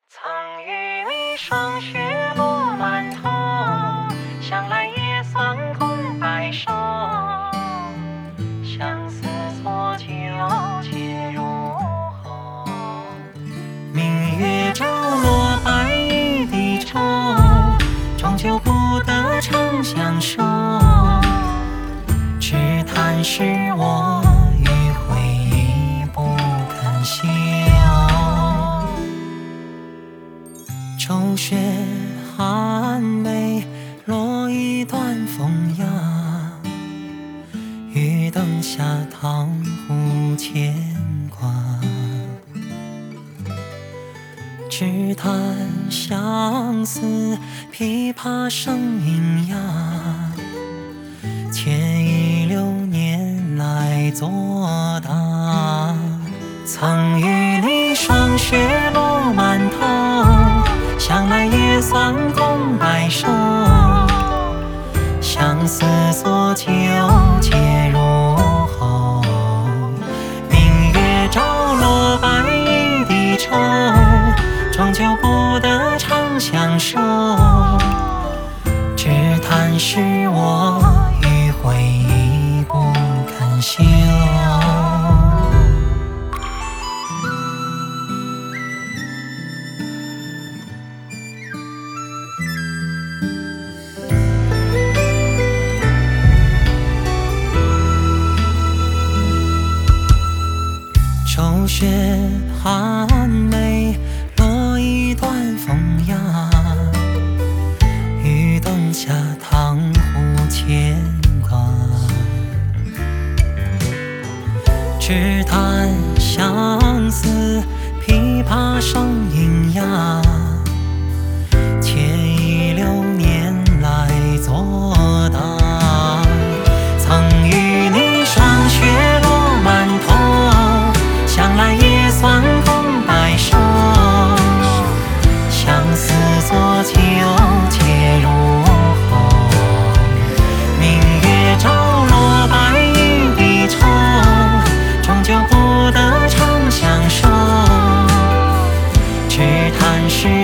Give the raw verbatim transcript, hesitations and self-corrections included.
曾与你霜雪落满头，想来也算空白首。相思错纠结入喉，明月照落白衣的愁，终究不得长相守。只叹是我与回忆不肯休。骤雪寒梅，落一段风芽，雨灯下唐湖牵挂。只叹相思琵琶声音哑，牵一流年来作答。曾与你霜雪落满头，想来也算空白首。相思所纠结入喉，明月照落白衣的愁，终究不得长相守。只叹是我与回忆不肯休。骤雪寒梅，落一段风芽，雨灯下唐湖牵挂。只叹相思琵琶声音哑，牵一流年来作答。曾与你霜雪落满头，想来也算空白首。相思所纠结入喉，明月照落白衣的愁，终究不得长相守。只叹是